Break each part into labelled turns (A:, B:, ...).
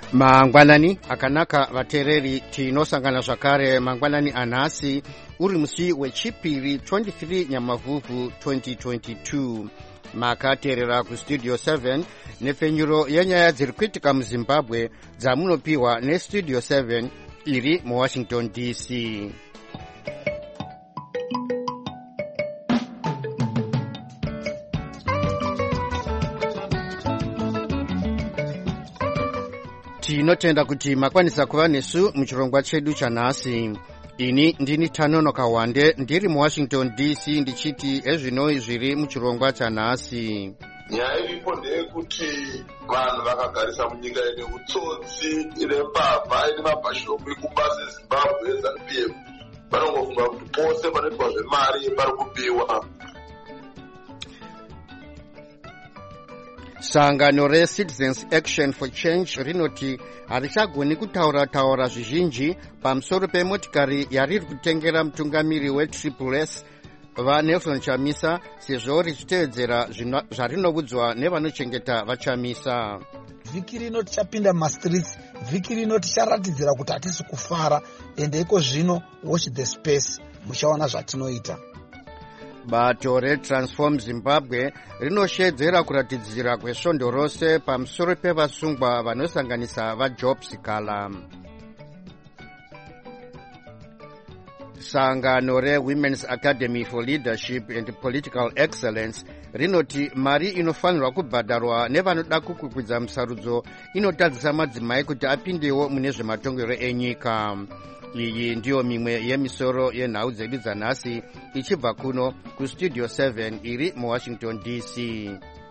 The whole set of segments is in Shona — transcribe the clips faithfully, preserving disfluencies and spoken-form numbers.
A: Mangwanani akanaka vatereri tinosangana zvakare mangwanani anhasi uri musi wechipiri twenty-three Nyamavhuvhu twenty twenty-two. Makateerera kustudio seven nepfenyuro yenyaya dziri kuitika muZimbabwe dzamunopiwa nestudio seven iri muWashington D C. Tinotenda kuti makwanisa kuva nesu muchirongwa chedu chanhasi. Ini ndini Tanono Kawande ndiri muWashington D C ndichiti ezvinoi zviri muchirongwa chanhasi.
B: Nyaya iripo ndeyekuti vanhu vakagarisa munyika ine utsotsi ine mbavha ine mabhashopu ekubasa eZimbabwe eZANU P F vanongofunga kuti pose panoitwa zvemari pari kubiwa.
A: Sangano reCitizens Action for Change rinoti harichagoni kutaura taura zvizhinji pamusoro pemotikari yariri kutengera mutungamiri weTriple S vaNelson Chamisa sezvo richiteedzera zvarinoudzwa nevanochengeta vaChamisa.
C: Vhiki rino tichapinda mumastreets, vhiki rino ticharatidzira kuti hatisi kufara, ende iko zvino watch the space, muchaona zvatinoita.
A: Bato reTransform Zimbabwe rinoshedzera kuratidzira kwesvondo rose pamusoro pevasungwa vanosanganisa vaJobs Kala. Sangano reWomen's Academy for Leadership and Political Excellence rinoti mari inofanirwa kubhadharwa nevanoda kukwikwiza musarudzo inotadzisa madzimai kuti apindewo mune zvematongero enyika. Iyi ndiyo mimwe yemisoro yenhau dzedu dzanhasi ichibva kuno kustudio seven iri muWashington D C.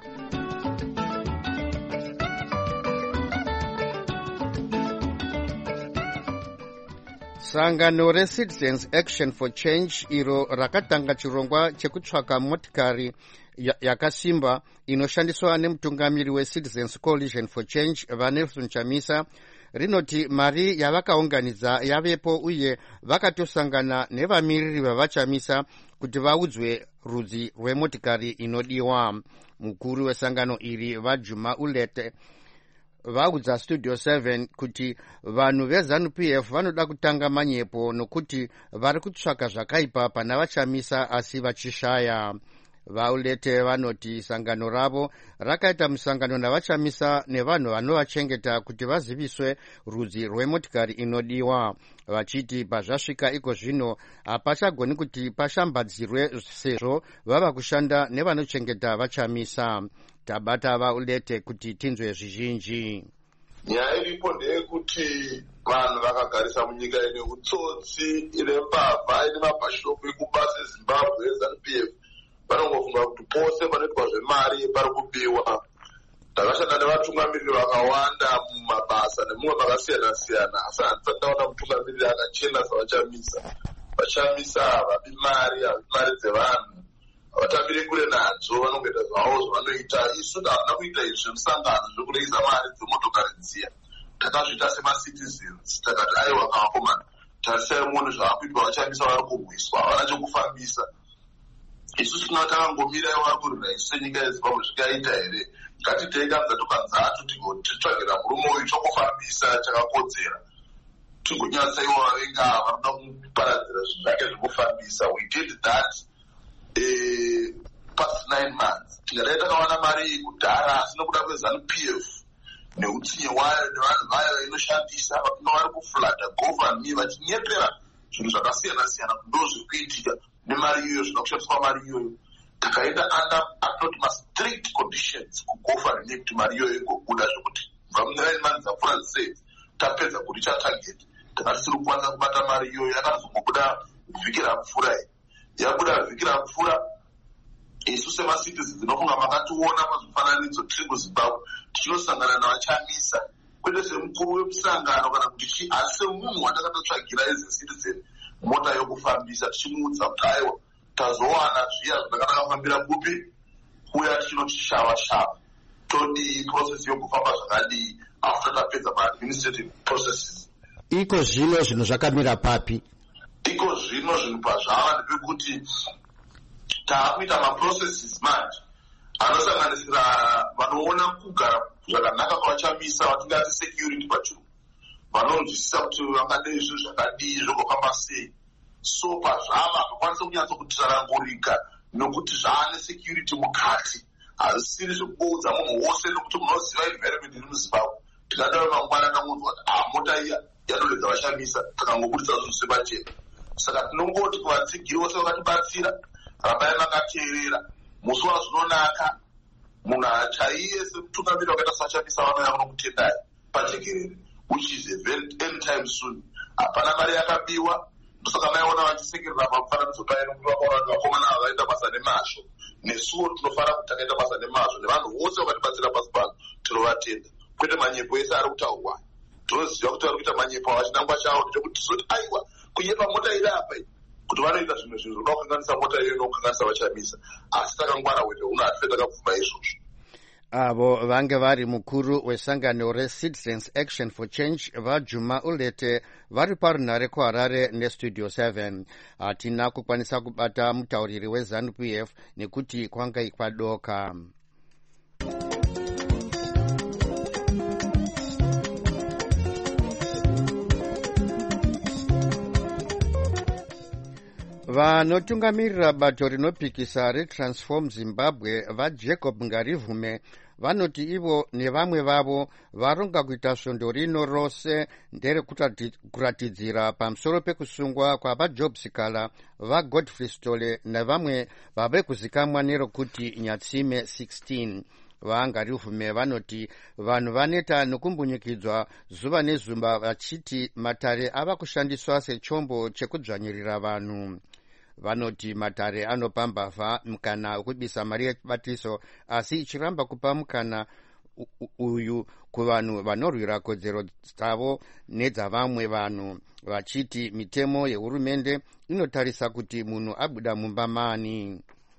A: Sangano reCitizens Action for Change iro rakatanga chirongwa chekutsvaka motikari yakasimba inoshandiswa nemutungamiri weCitizens Coalition for Change vaNelson Chamisa rinoti mari yavakaunganidza yavepo uye vakatosangana nevamiriri vavaChamisa kuti vaudzwe rudzi rwemotikari inodiwa. Mukuru wesangano iri vaJuma Ulete vaudza studio seven kuti vanhu veZANU P F vanoda kutanga manyepo nokuti vari kutsvaka zvakaipa pana vaChamisa asi vachishaya. Vaulete vanoti sangano ravo rakaita musangano navaChamisa nevanhu vanovachengeta kuti vaziviswe rudzi rwemotikari inodiwa, vachiti pazvasvika iko zvino hapachagoni kuti pashambadzirwe sezvo vava kushanda nevanochengeta vaChamisa. Tabata Vaulete kuti tinzwe zvizhinji.
B: Nyaya iripo ndeyekuti vanhu vakagarisa munyika ine utsotsi ine mbavha ine mabhashopu ekubasa eZimbabwe eZANU P F vanongofunga kuti pose panoitwa zvemari pari kubiwa. Ndakashanda nevatungamiriri vakawanda mumabasa nemumwe makasiyana siyana, asi handisati ndaona mutungamiriri akachena savaChamisa. VaChamisa havabi mari, havabi mari dzevanhu, havatambiri kure nadzo, vanongoita zvavo zvavanoita. Isu havana kuita izvi zvemusangano zvekureisa mari dzemotokari dziya. Takazviita semaCitizens, takati aiwa kavakomana, tarisai muone zvavakuitwa vaChamisa vari kurwiswa, havana chokufambisa. Isusu tinova takangomira vari kurwira isu senyika yeZimbabwe zvikaita here. Ngatitei kanza tokanzatu titsvagira murume uyu chokufambisa chakakodzera, tigonyatsayiwa vavenga vanoda kuparadzira zvinhu zvake zvekufambisa. We did that uh, past nine months. Tingadai takawana mari iyi kudhara, asi nokuda kweZANU P F neutsinye wayo nevanhu vayo inoshandisa vakanga vari kufladha government vachinyepera zvinhu zvakasiyana siyana ndo zviri kuitika nemari iyoyo, zvinoda kushandiswa mari iyoyo. Takaenda under not strict conditions kugovernment kuti mari iyoyo igobuda zvokuti kubva munine months dzapfuura dzisei tapedza kuricha target. Takasiri kukwanisa kubata mari iyoyo, yakazongobuda vhiki rapfuura iyi. Yabuda vhiki rapfuura, isu semaCitizens dzinofunga makationa pazvifananidzo tiri kuZimbabwe tichinosangana navaChamisa kwete semukuru wemusangano kana kuti chi, asi semunhu wandakatotsvagira ezeCitizen mota yokufambisa tichimuudza kuti aiwa tazowana zviya zvandakatafambira kupi kuya tichinotishava shava todi process yokufamba zvakadii after tapedza maadministrative processes.
A: Iko zvino zvinhu zvakamira papi?
B: Iko zvino zvinhu pazvava ndepekuti taakuita maprocesses manje anosanganisira vanoona kugara zvakanaka kwavachamisa vatingati security pachirungu, vanonzwisisa kuti vangadei izvo zvakadii zvokofamba sei. So pazvava vakwanisa kunyatsa kutsanangurika nokuti zvaane security mukati, hazisiri zvekuboudza munhu wose nokuti munoziva environment iri muZimbabwe. Tikadaro mangwana tamunzwa kuti ah, mota iya yanoredza vashamisa, takangobudisa zvinhu sepachena. Saka tinongoti kuvatsigiri vose vakatibatsira, rabai makateerera. Musi wazvinonaka munhu chaiye semutungamiri wakaita sachamisa vana yavo nokutendai pajekerere, which is a very anytime soon. Hapana mari yakabiwa, ndosaka maiona vachisekerera pamufananidzo paino kuti vakaona kuti vakomana ava vaita basa nemazvo. Nesuwo tinofanira kuti takaita basa nemazvo, nevanhu vose vakatibatsira pasi pano tinovatenda. Kwete manyepo ese ari kutaurwa. Tinoziva kuti vari kuita manyepo vachinangwa chavo ndechekuti tizoti aiwa kunyepa mota iri apa iyi, kuti vanoita zvimwe zvinhu zvinoda kukanganisa mota iyo inokukanganisa vachamisa. Asi takangwara wete uno hatife takapfuma izvozvo.
A: Avo vange vari mukuru wesangano reCitizens Action for Change vaJuma Ulete vari parunhare kuHarare nestudio seven. Hatina kukwanisa kubata mutauriri weZANU-P F nekuti kwanga kwadoka. Vanotungamirira bato rinopikisa reTransform Zimbabwe vaJacob Ngarivume vanoti ivo nevamwe vavo varonga kuita svondo rino rose nderekuratidzira pamusoro pekusungwa kwavaJob Sikala, vaGodfrey Stole nevamwe vave kuzikamwa nerokuti Nyatsime sixteen. VaNgarivume vanoti vanhu vaneta nokumbunyikidzwa zuva nezuva vachiti matare ava kushandiswa sechombo chekudzvanyirira vanhu. Vanoti matare anopa mbavha mukana wekubisa mari yebatiso, asi ichiramba kupa mukana uyu kuvanhu vanorwira kodzero dzavo nedzavamwe vanhu, vachiti mitemo yehurumende inotarisa kuti munhu abuda mumba mani.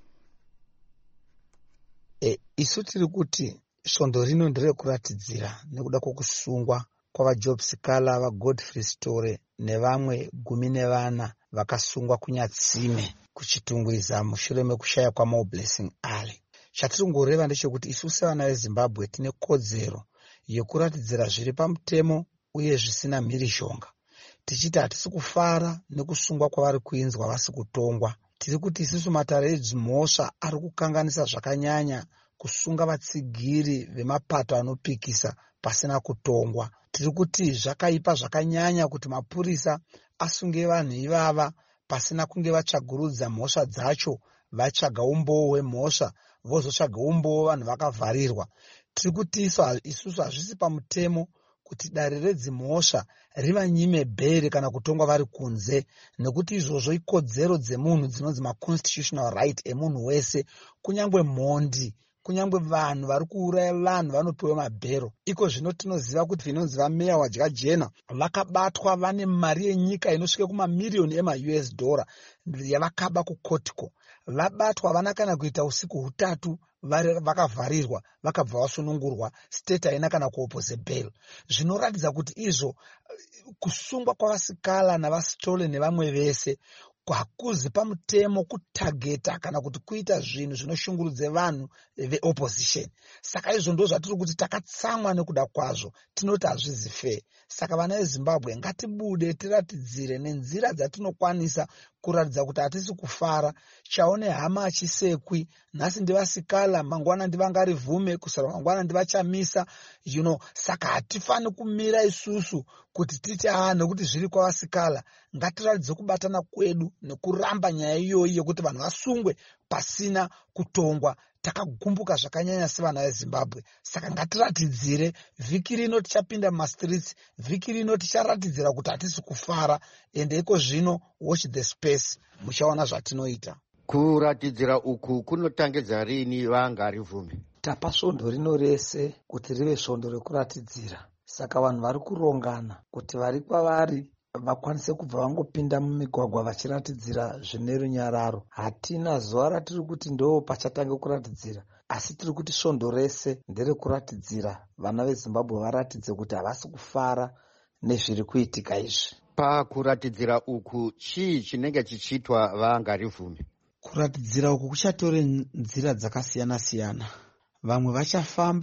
C: E, isu tiri kuti svondo rino nderekuratidzira nekuda kwokusungwa kwavaJob Sikala, vaGodfrey Stole nevamwe gumi nevana vakasungwa kuNyatsime kuchitungwiza mushure mekushaya kwaMoblessing Ali. Chatiri ngoreva ndechekuti isu sevana veZimbabwe tine kodzero yekuratidzira zviri pamutemo uye zvisina mhirizhonga, tichiti hatisi kufara nekusungwa kwavari kuinzwa vasi kutongwa. Tiri kuti isusu matare edzimhosva ari kukanganisa zvakanyanya kusunga vatsigiri vemapato anopikisa pasina kutongwa. Tiri kuti zvakaipa zvakanyanya kuti mapurisa asunge vanhu ivava pasina kunge vatsvagurudza mhosva dzacho, vatsvaga umboo hwemhosva vozotsvaga umboo vanhu vakavharirwa. Tiri kuti isusu hazvisi pamutemo kuti dare redzimhosva rivanyime bheri kana kutongwa vari kunze, nekuti izvozvo ikodzero dzemunhu dzinonzi maconstitutional right emunhu wese, kunyangwe mhondi, kunyangwe vanhu vari kuuraya vanhu vanopiwa mabhero. Iko zvino tinoziva kuti vinonzi vameya wadya jena vakabatwa vane mari yenyika inosvika kumamiriyoni ema-U S dollar yavakaba kukotiko. Vabatwa vana kana kuita usiku hutatu vakavharirwa vakabva vasunungurwa, state haina kana kuopoze bail. Zvinoratidza kuti izvo kusungwa kwavaSikala navaStole nevamwe vese hakuzi pamutemo kutageta kana kuti kuita zvinhu zvinoshungurudza vanhu veopposition. Saka izvo ndo zvatiri kuti takatsamwa nekuda kwazvo, tinoti hazvizi fair. Saka vana veZimbabwe ngatibude tiratidzire nenzira dzatinokwanisa kuratidza kuti hatisi kufara. Chaone hama achisekwi, nhasi ndivaSikala, mangwana ndivaNgarivume, kusara mangwana ndivachamisa, you know. Saka hatifani kumira isusu kuti titi ah nekuti zviri kwavaSikala. Ngatiratidze kubatana kwedu nekuramba nyaya iyoyi yekuti vanhu vasungwe pasina kutongwa. Takagumbuka zvakanyanya sevana veZimbabwe. Saka ngatiratidzire, vhiki rino tichapinda mumastreets, vhiki rino ticharatidzira kuti hatisi kufara, ende iko zvino watch the space, muchaona zvatinoita.
A: Kuratidzira uku kunotangidza rini vaNgarivume?
C: Tapa svondo rino rese kuti rive svondo rekuratidzira. Saka vanhu vari kurongana kuti vari kwavari vakwanise kubva vangopinda mumigwagwa vachiratidzira zvine runyararo. Hatina zuva ratiri kuti ndo pachatanga kuratidzira, asi tiri kuti svondo rese nderekuratidzira vana veZimbabwe varatidze kuti havasi kufara nezviri kuitika izvi.
A: Pakuratidzira uku chii chinenge chichitwa vaNgarivume?
C: Kuratidzira uku kuchatore nzira dzakasiyana siyana. Vamwe vachafamba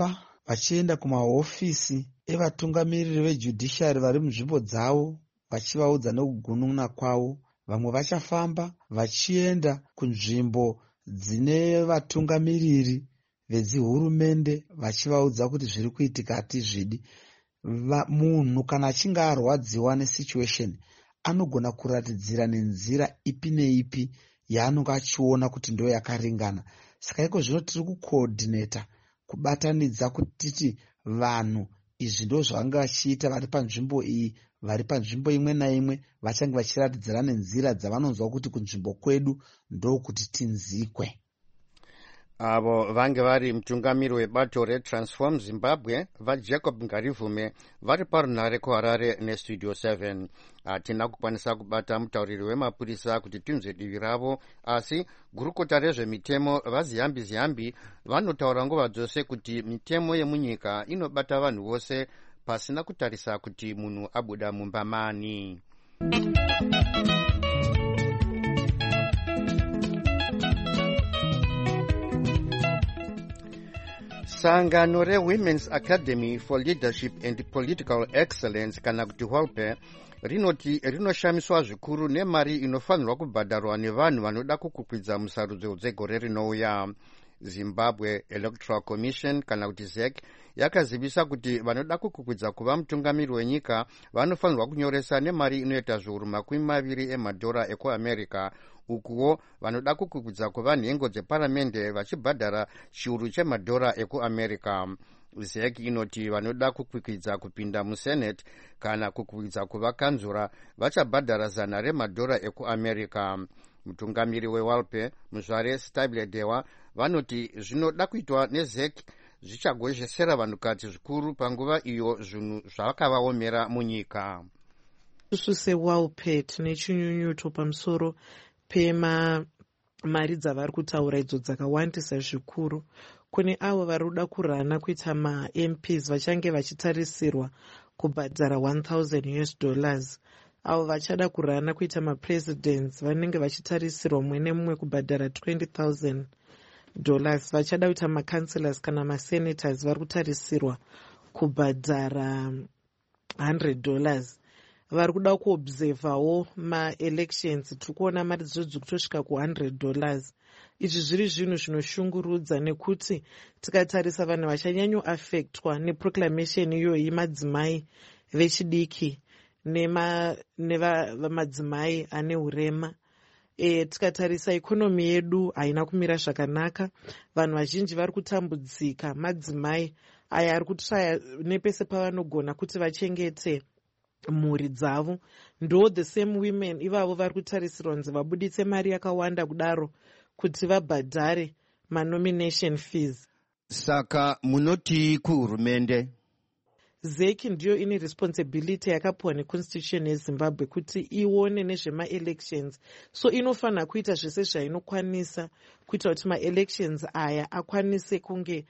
C: vachienda kumahofisi evatungamiriri vejudiciary vari munzvimbo dzavo vachivaudza nekugunun'a kwavo. Vamwe vachafamba vachienda kunzvimbo dzine vatungamiriri vedzihurumende vachivaudza kuti zviri kuitika hatizvidi. Munhu kana achinge arwadziwa nesituation anogona kuratidzira nenzira ipi neipi yaanonga achiona kuti ndo yakaringana. Saka iko zvino tiri kucoordinata, kubatanidza kutiti vanhu izvi ndo zvavanga vachiita vari panzvimbo iyi, vari panzvimbo imwe naimwe vachange vachiratidzira nenzira dzavanonzwa kuti kunzvimbo kwedu ndokuti tinzikwe.
A: Avo vange vari mutungamiri webato reTransform Zimbabwe vaJacob Ngarivume vari parunhare kuHarare neStudio seven. Hatina kukwanisa kubata mutauriri wemapurisa kuti tinzwe divi ravo, asi gurukota rezvemitemo vaZiyambi Ziyambi vanotaura nguva dzose kuti mitemo yemunyika inobata vanhu vose pasina kutarisa kuti munhu abuda mumba mani. Sangano reWomen's Academy for Leadership and Political Excellence kana kuti WALPE rinoti rinoshamiswa zvikuru nemari inofanirwa kubhadharwa nevanhu vanoda kukukwidza musarudzo dzegore rinouya. Zimbabwe Electoral Commission kana kuti Z E C yakazivisa kuti vanoda kukukwidza kuva mutungamiri wenyika vanofanirwa kunyoresa nemari inoita zviuru makumi maviri emadhora ekuAmerica, ukuwo vanoda kukukwidza kuva nhengo dzeparamende vachibhadhara chiuru chemadhora ekuAmerica. Z E C inoti vanoda kukwidza kupinda muSenate kana kukwidza kuva kanzura vachabhadhara zana remadhora ekuAmerica. Mutungamiri weWALPE muzvare Stable Dewa vanoti zvinoda kuitwa neZ E C zvichagozhesera vanhukadzi zvikuru panguva iyo zvinhu zvakavaomera munyika.
D: Isu seWALPE tine chinyunyuto pamusoro pema mari dzavari kutaura idzo dzakawandisa zvikuru. Kune avo vari kuda kurana kuita maM Ps vachange vachitarisirwa kubhadhara one thousand US dollars. Avo vachada kurana kuita mapresidents vanenge vachitarisirwa mumwe nemumwe kubhadhara twenty thousand dollars. Vachada kuita macancelors kana masenators vari kutarisirwa kubhadhara one hundred dollars. Vari kuda kuobservawo maelections tiri kuona mari dzodzo kutosvika ku one hundred dollars. Izvi zviri zvinhu zvinoshungurudza nekuti tikatarisa vanhu vachanyanyoaffectwa neproclamation iyoyi madzimai vechidiki nevamadzimai ane urema. E, tikatarisa ikonomi yedu haina kumira zvakanaka. Vanhu vazhinji vari kutambudzika, madzimai aya ari kutsvaya nepese pavanogona kuti vachengete mhuri dzavo. Ndo the same women ivavo vari kutarisirwa kunzi vabuditse mari yakawanda kudaro kuti vabhadhare manomination fees.
A: Saka munoti kuhurumende
D: Z E C ndiyo ine responsibility yakapiwa neconstitution yeZimbabwe kuti ione nezvemaelections. So inofanira kuita zvese zvainokwanisa kuita kuti maelections aya akwanise kunge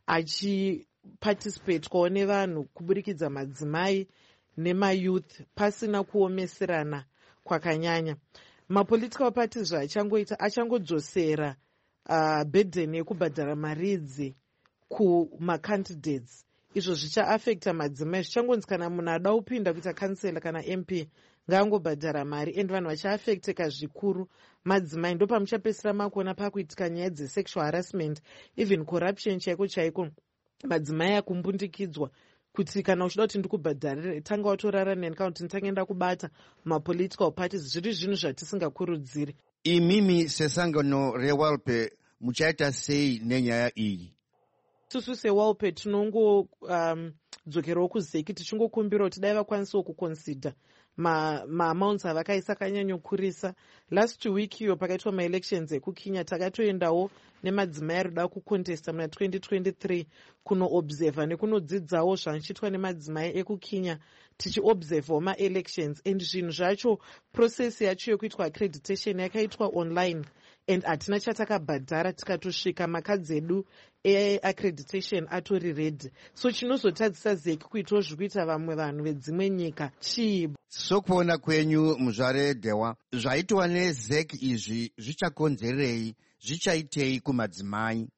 D: achiparticipatwawo nevanhu kuburikidza madzimai nemayouth pasina kuomeserana kwakanyanya. Mapolitical parties zvaachangoita achangodzosera uh, burden yekubhadhara maridzi kumacandidates. Izvo zvichaaffecta madzimai. Zvichangonzi kana munhu ada kupinda kuita kansela kana M P ngaangobhadhara mari, and vanhu vachaaffecteka zvikuru madzimai. Ndo pamuchapesira makuona pakuitika nyaya dzesexual harassment, even corruption chaiko chaiko. Madzimai akumbundikidzwa kuti kana uchida kuti ndikubhadharire tanga watorara neni kana kuti nditangenda kubata mapolitical parties. Zviri zvinhu zvatisingakurudziri.
A: Imimi sesangano reWALPE muchaita sei nenyaya iyi?
D: Susu seWALPE tinongodzokerawo um, kuZ E C tichingokumbirawo kuti dai vakwanisawo kuconsider maamounts ma avakaisa akanyanyokurisa. Last week iyo pakaitwa maelections ekuKenya takatoendawo nemadzimai ari kuda kucontesta muna twenty twenty-three kunoobserva nekunodzidzawo zvanochiitwa nemadzimai ekuKenya, tichiobservawo maelections. And zvinhu zvacho process yacho yekuitwa accreditation yakaitwa online, and hatina chatakabhadhara. Tikatosvika makadzi edu eaccreditation atori ready. So chinozotadzisa Z E C kuitawo zvikuita vamwe vanhu vedzimwe nyika chii?
A: Sokuona kwenyu muzvare Dewa, zvaitwa neZ E C izvi zvichakonzerei, zvichaitei kumadzimai?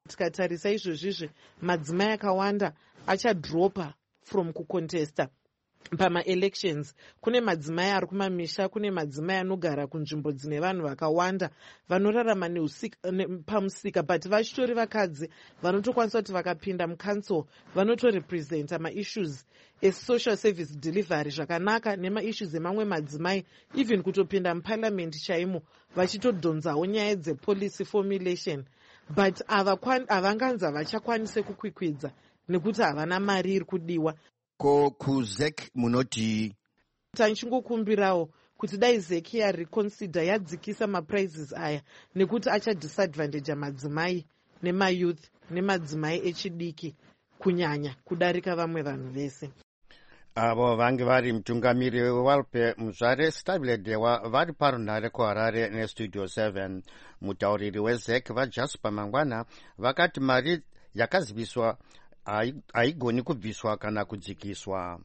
D: Tikatarisa izvozvizvi madzimai akawanda achadropa from kucontesta pama-elections. Kune madzimai ari kumamisha, kune madzimai anogara kunzvimbo dzine vanhu vakawanda vanorarama pamusika, but vachitori vakadzi vanotokwanisa kuti vakapinda mucouncil vanotorepresenta maissues esocial service delivery zvakanaka nemaissues emamwe madzimai, even kutopinda muparliament chaimo vachitodhonzawo nyaya dzepolicy formulation. But havanganzi havachakwanise kukwikwidza nekuti havana mari iri kudiwa.
A: Ko kuzek munoti
D: tanichingokumbirawo kuti dai zek yareconsider yadzikisa maprizes aya nekuti achadisadvantage madzimai nemayouth nemadzimai echidiki kunyanya kudarika vamwe vanhu vese.
A: avo vange vari mutungamiri wewalpe muzvare stabiledewa vari parunhare kuharare nestudio seven. Mutauriri wezek vajasper mangwana vakati mari yakaziviswa haigoni kubviswa kana kudzikiswa.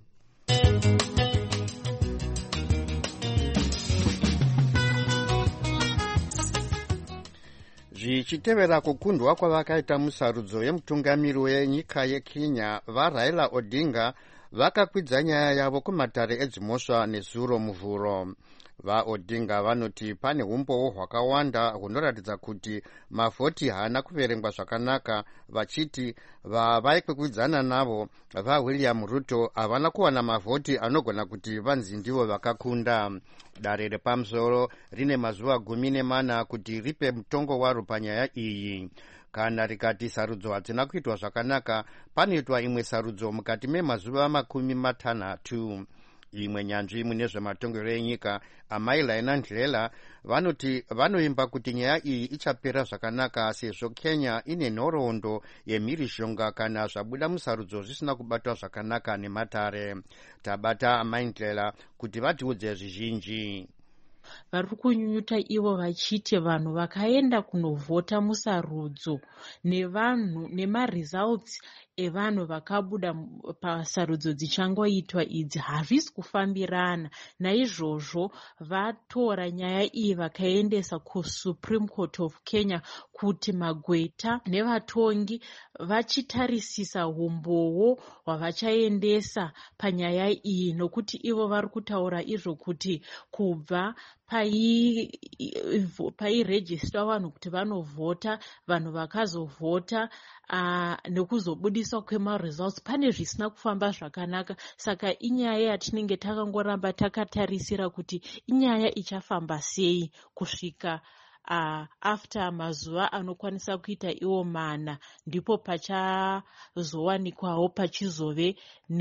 A: Zvichitevera kukundwa kwavakaita musarudzo yemutungamiri wenyika yeKenya, vaRaila Odinga vakakwidza nyaya yavo kumatare edzimhosva nezuro muvhuro. VaOdinga vanoti pane umbowo hwakawanda hunoratidza kuti mavhoti haana kuverengwa zvakanaka, vachiti vavaikwikwidzaana navo vaWilliam Ruto havana kuwana mavhoti anogona kuti vanzi ndivo vakakunda. Dare repamusoro rine mazuva gumi nemana kuti ripe mutongo waro panyaya iyi. Kana rikati sarudzo hadzina kuitwa zvakanaka, panoitwa imwe sarudzo mukati memazuva makumi matanhatu. Imwe nyanzvi mune zvematongero enyika Amai Laina Ndlela vanoti vanoimba kuti nyaya iyi ichapera zvakanaka sezvo Kenya ine nhoroondo yemhirizhonga kana zvabuda musarudzo zvisina kubatwa zvakanaka nematare. Tabata Amai Ndlela kuti vatiudze zvizhinji.
E: Vari kunyunyuta ivo vachiti vanhu vakaenda kunovhota musarudzo nevanhu nemaresults evanhu vakabuda pasarudzo dzichangoitwa idzi hazvisi kufambirana. Naizvozvo vatora nyaya iyi vakaendesa kuSupreme Court of Kenya kuti magweta nevatongi vachitarisisa umbowo hwavachaendesa panyaya iyi, nokuti ivo vari kutaura izvo kuti kubva pairejistwa vanhu kuti vanovhota, vanhu vakazovhota uh, nekuzobudiswa kwemaresults pane zvisina kufamba zvakanaka. Saka inyaya yatinenge takangoramba takatarisira kuti inyaya ichafamba sei kusvika Uh, after mazuva anokwanisa kuita iwo mana, ndipo pachazowanikwawo pachizove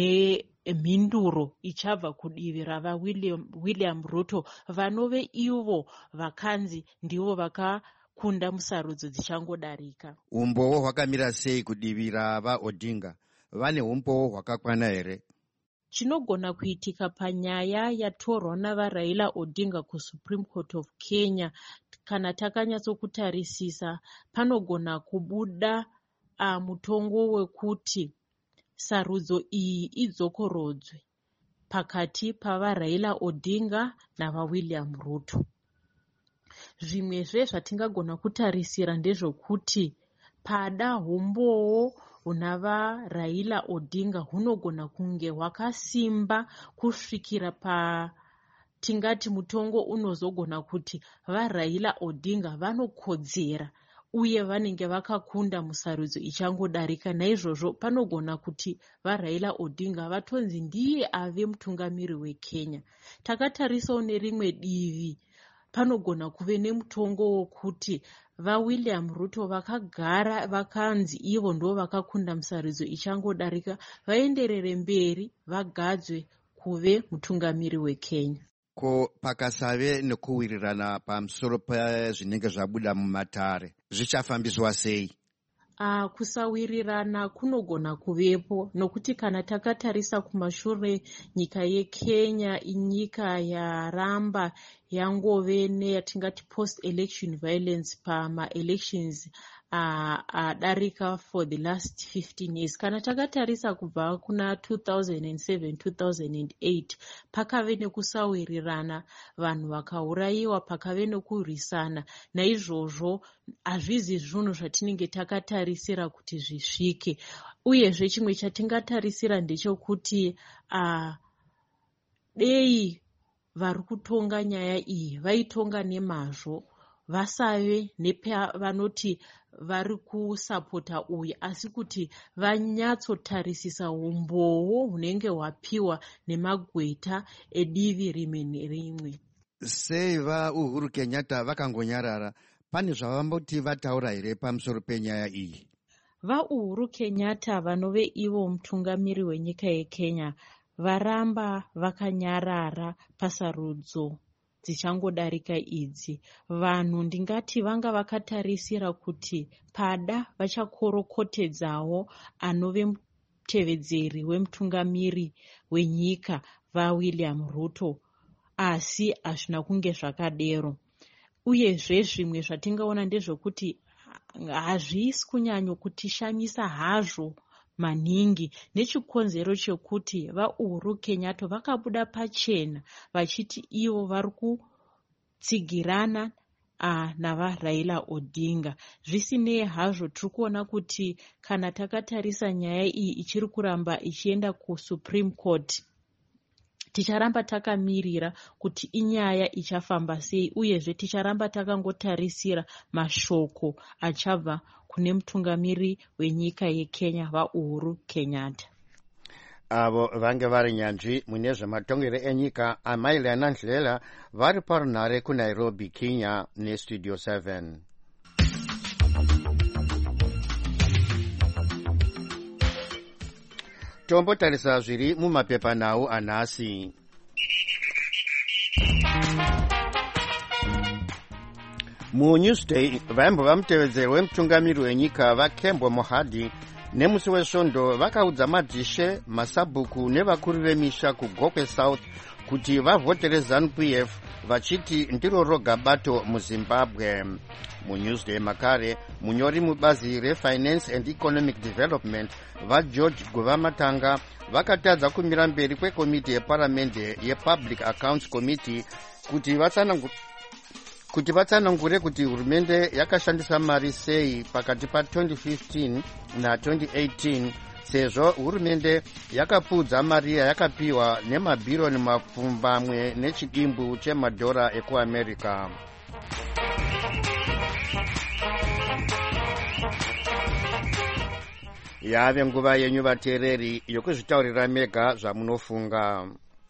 E: nemhinduro ichabva kudivi rava William, William Ruto vanove ivo vakanzi ndivo vakakunda musarudzo dzichangodarika.
A: Umbowo hwakamira sei kudivi rava Odinga? Vane umbowo hwakakwana here?
E: Chinogona kuitika panyaya yatorwa navaRaila Odinga kuSupreme Court of Kenya, kana takanyatsokutarisisa panogona kubuda uh, mutongo wekuti sarudzo iyi idzokorodzwe pakati pavaRaila Odinga navaWilliam Ruto. Zvimwezve zvatingagona kutarisira ndezvokuti pada umbowo unava Raila Odinga hunogona kunge hwakasimba kusvikira pa tingati mutongo unozogona kuti vaRaila Odinga vanokodzera uye vanenge vakakunda musarudzo ichangodarika. Naizvozvo panogona kuti vaRaila Odinga vatonzi ndiye ave mutungamiri weKenya. Takatarisawo nerimwe divi panogona kuve nemutongo wokuti vaWilliam Ruto vakagara vakanzi ivo ndo vakakunda musarudzo ichangodarika vaenderere mberi vagadzwe kuve mutungamiri weKenya.
A: Ko pakasave nekuwirirana pamusoro pezvinenge zvabuda mumatare zvichafambiswa sei?
E: Uh, kusawirirana kunogona kuvepo, nokuti kana takatarisa kumashure nyika yeKenya inyika yaramba yangove neyatingati post election violence pama elections adarika uh, for the last fifteen years. Kana takatarisa kubva kuna two thousand seven two thousand eight pakave nekusawirirana, vanhu vakaurayiwa, pakave nekurwisana. Naizvozvo hazvizi zvinhu zvatinenge takatarisira kuti zvisvike. Uyezve chimwe chatingatarisira ndechekuti uh, dei vari kutonga nyaya iyi vaitonga nemazvo, vasave nepavanoti vari kusapota uyu, asi kuti vanyatsotarisisa umbowo hunenge hwapiwa nemagweta edivi rimwe nerimwe.
A: Sei vaUhuru Kenyatta vakangonyarara? Pane zvavamboti vataura here pamusoro penyaya iyi?
E: VaUhuru Kenyatta vanove ivo mutungamiri wenyika yeKenya varamba vakanyarara pasarudzo dzichangodarika idzi. Vanhu ndingati vanga vakatarisira kuti pada vachakorokotedzawo anove mutevedzeri wemutungamiri wenyika vaWilliam Ruto, asi hazvina kunge zvakadero. Uyezve zvimwe zvatingaona ndezvekuti hazvisi kunyanyokutishamisa hazvo maningi, nechikonzero chekuti vaUhuru Kenyatta vakabuda pachena vachiti ivo vari kutsigirana uh, navaRaila Odinga. Zvisinei hazvo, tiri kuona kuti kana takatarisa nyaya iyi ichiri kuramba ichienda kuSupreme Court, ticharamba takamirira kuti inyaya ichafamba sei, uyezve ticharamba takangotarisira mashoko achabva kune mutungamiri wenyika yeKenya vaUhuru Kenyatta.
A: Avo vange vari nyanzvi mune zvematongero enyika. Amailiana Ndlela vari parunhare kuNairobi, Kenya neStudio seven. Tombotarisa zviri mumapepanhau anhasi. MuNewsday vaimbova mutevedzeri wemutungamiri wenyika vaKembo Mohadi nemusi wesvondo vakaudza madzishe, masabhuku nevakuru vemisha kuGokwe South kuti vavhotere ZANU P F vachiti ndiro roga bato muZimbabwe. MuNewsday makare munyori mubazi reFinance and Economic Development vaGeorge Guvamatanga vakatadza kumira mberi kwekomiti yeparamende yePublic Accounts Committee kuti vatsanangure kuti vatsanangure kuti hurumende yakashandisa mari sei pakati pa twenty fifteen na twenty eighteen, sezvo hurumende yakapudza mari yakapiwa nemabhironi mapfumbamwe nechidimbu chemadhora ekuAmerica. Yave nguva yenyu vateereri yokuzvitaurira mega zvamunofunga.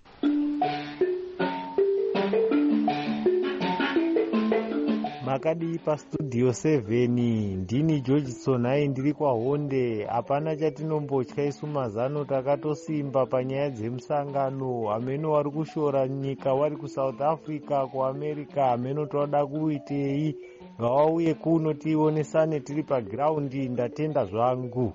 F: Makadi paStudio seven, ndini George Tsonai ndiri kwaHonde. Hapana chatinombotya isu mazano, takatosimba panyaya dzemusangano. Ameno wari kushora nyika wari kuSouth Africa, kuAmerica, ameno toda kuitei ngawauye kuno tionesane tiri pagiraundi. Ndatenda zvangu.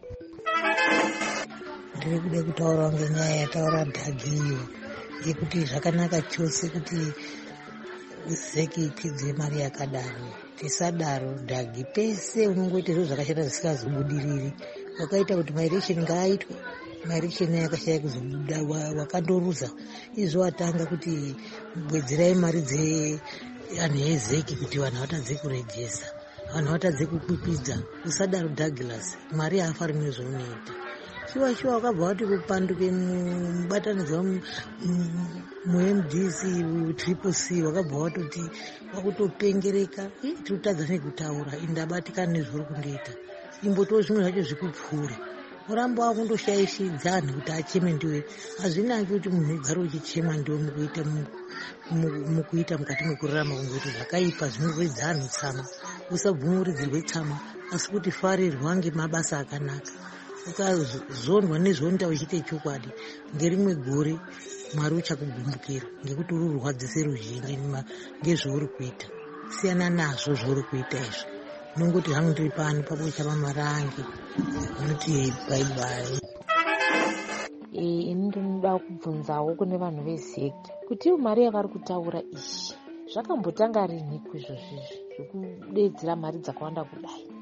G: Ndiri kude kutaura ngenyaya yataura Dhagiyo yekuti zvakanaka chose kuti zeki ipidze mari yakadaro. Tisadaro Dhagi, pese unongoita zviro zvakashata zvisingazobudiriri. Wakaita kuti maelection ngaaitwe, maelection yakashaya kuzobuda, wakandoruza. Izvo watanga kuti bwedzirai mari dze anhu ezeki kuti vanhu vatadze kurejesa, vanhu vatadze kukwipidza. Usadaro Douglas, mari hafa rimwe zvaunoita. Shuwa shuwa wakabva wati kupanduke mubatanidzwa mu-M D C triple C, wakabva watoti wakutopengereka. Tiri kutadza nekutaura, indabatikana nezviri kundoita. Imbotiwo zvimwe zvacho zvikupfuure. Uramba wakundoshaishidza anhu kuti acheme ndiwe. Hazvinaki kuti munhu ugare uchichema ndiwe mukuita mukuita mukati mekurarama, kungoti zvakaipa zvinoredza anhu tsama. Usabvumuridzirwe tsama, asi kuti farirwa ngemabasa akanaka. Ukazondwa nezvonda uchiite chokwadi, ngerimwe gore Mwari uchakugumbukira ngekuti uri kurwadzise ruzhinji ngezvauri kuita. Siyana nazvo zvauri kuita izvo. Nongoti hangu ndiri pano papo chava marangi unoti bye bye.
H: Eh, ini ndinoda kubvunzawo kune vanhu vezeki kuti mari yavari kutaura iyi zvakambotanga rini kwizvo zvizvi zvekudedzera mari dzakawanda kudai.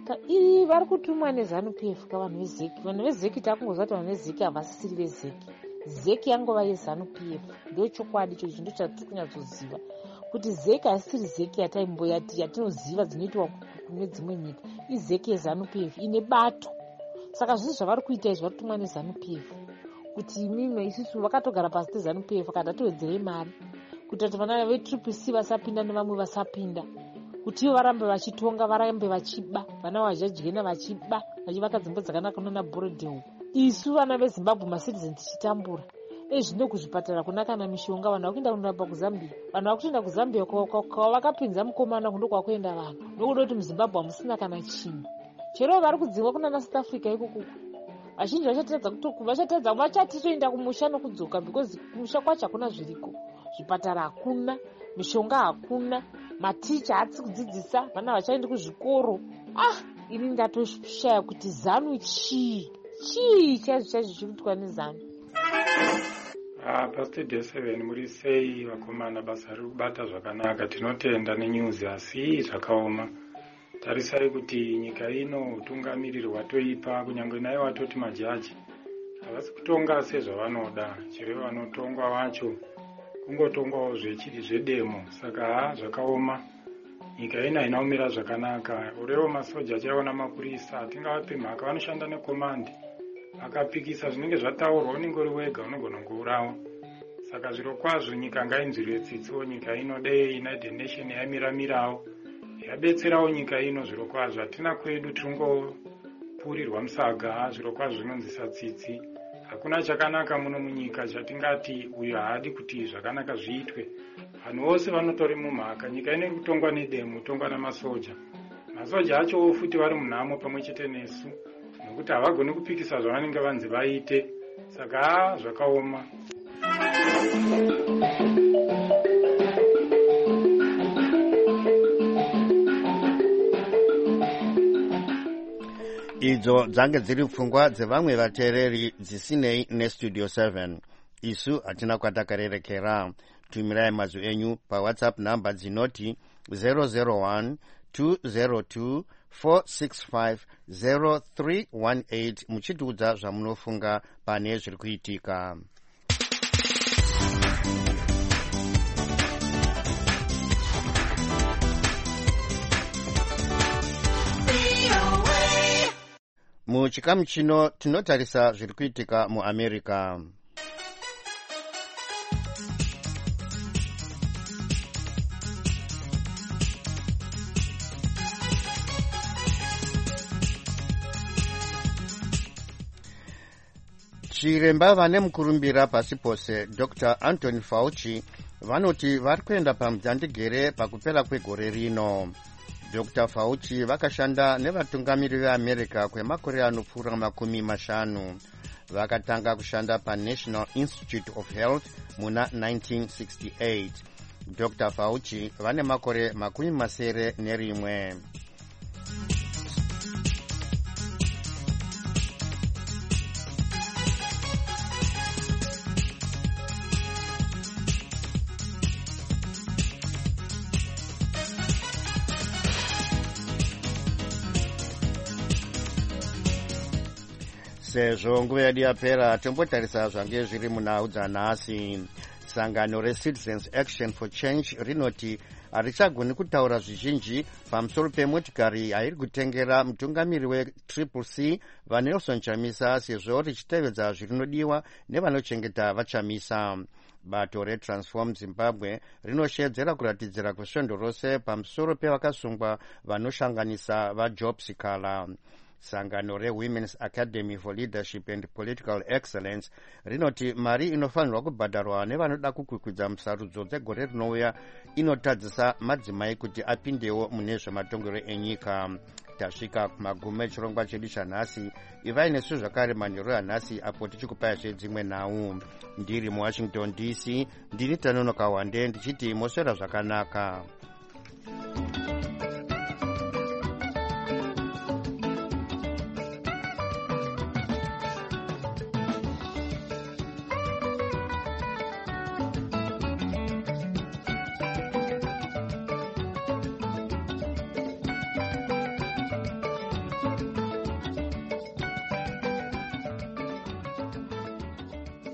H: iri vari kutumwa nezanu p f kavanhu vezeki. Vanhu vezeki takungoziva kuti vanhu vezeki havasisiri vezeki. Zeki yangova yezanu p f. Ndo chokwadi icho chindo chatiri kunyatsoziva kuti zeki hasisiri zeki yataimboyati yatinoziva dzinoitwa kune dzimwe nyika. Izeki yezanu p f ine bato. Saka zvisi zvavari kuita izvi vari kutumwa nezanu p f kuti imimi isusu vakatogara pasi tezanu p f kana towedzerei mari kuti kuti vana vetriple c vasapinda nevamwe vasapinda, kuti ivo varambe vachitonga, varambe vachiba, vana vajadyena vachiba, vachivaka dzimba dzakanaka nona borodheo. Isu vana veZimbabwe macitizens tichitambura ezvino kuzvipatara kuna kana mishonga. Vanhu vakuenda kunorapa kuzambia, vanhu vakutoenda kuzambia kwavakapinza mukomana kundo kwakuenda vanhu nokuda kuti muZimbabwe hamusina kana chinhu. Chero vari kudzingwa kuna South Africa ikuku vazhinji vachatadza kuti vachatadza vachati toenda kumusha nokudzoka because kumusha kwacho hakuna zviriko, zvipatara hakuna, mishonga hakuna, maticha hatsi kudzidzisa, vana vachaendi kuzvikoro. Ah, ini ndatoshaya kuti zanu chii chii chaizvo chaizvo chiri kuitwa nezanu.
I: Ah, Pastor Day seven muri sei vakomana, basa riri kubata zvakanaka, tinotenda nenyuzi asi zvakaoma. Tarisai kuti nyika ino utungamiriri hwatoipa, kunyange naye watoti majaji havasi kutonga sezvavanoda, chero vanotongwa vacho kungotongwawo zvechiri zvedemo. Saka ha zvakaoma, nyika ino haina kumira zvakanaka. Urewo masoja chaiona mapurisa hatingavape mhaka, vanoshanda nekomandi, vakapikisa zvinenge zvataurwa unenge uri wega unogona kungourawa. Saka zviro kwazvo nyika ngainzwirwe tsitso. Nyika ino dei United Nation yamiramirawo yabetserawo nyika ino. Zviro kwazvo hatina kwedu tiringopurirwa musaga, zviro kwazvo zvinonzisa tsitsi. Hakuna chakanaka muno munyika chatingati uyu haadi kuti zvakanaka zviitwe. Vanhu vose vanotori mumhaka, nyika ine kutongwa nedemo, kutongwa namasoja. Masoja acho futi vari munhamo pamwe chete nesu, nokuti havagoni kupikisa zvavanenge vanzi vaite. Saka ha zvakaoma.
A: idzo dzange dziri pfungwa dzevamwe vateereri dzisinei nestudio seven. Isu hatina kwatakarerekera. Tumirai mazwi enyu pawhatsapp namba dzinoti zero zero one two zero two four six five zero three one eight muchitiudza zvamunofunga pane zviri kuitika. Muchikamu chino tinotarisa zviri kuitika muAmerica. Chiremba vane mukurumbira pasi pose Doctor Anthony Fauci vanoti vari kuenda pamudhandigere pakupera kwegore rino. Doctor Fauci vakashanda nevatungamiri veAmerica kwemakore anopfuura makumi mashanu. Vakatanga kushanda paNational Institute of Health muna nineteen sixty-eight. Doctor Fauci vane makore makumi masere nerimwe. Sezvo nguva yedu yapera, tombotarisa zvange zviri munhau dzanhasi. Sangano reCitizens Action for Change rinoti harichagoni kutaura zvizhinji pamusoro pemotikari yairi kutengera mutungamiri wetriple C vaNelson Chamisa, sezvo richitevedza zvirinodiwa nevanochengeta vachamisa. Bato reTransform Zimbabwe rinoshedzera kuratidzira kwesvondo rose pamusoro pevakasungwa vanoshanganisa vaJobsikala. Sangano reWomen's Academy for Leadership and Political Excellence rinoti mari inofanirwa kubhadharwa nevanoda kukwikwidza musarudzo dzegore rinouya inotadzisa madzimai kuti apindewo mune zvematongero enyika. Tasvika kumagumo echirongwa chedu chanhasi. Ivai nesu zvakare manheru anhasi apo tichikupayazve dzimwe nhau. Ndiri muWashington D C, ndini Tanonoka Wande ndichiti moswera zvakanaka.